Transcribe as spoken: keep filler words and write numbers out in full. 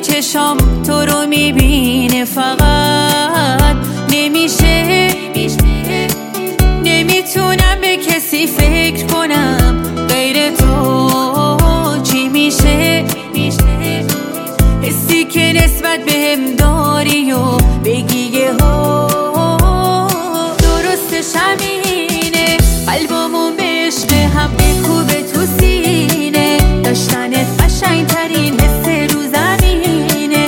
چشام تو رو میبینه فقط. نمیشه نمیتونم به کسی فکر کنم غیر تو. چی میشه حسی که نسبت بهم داری و بگی یه ها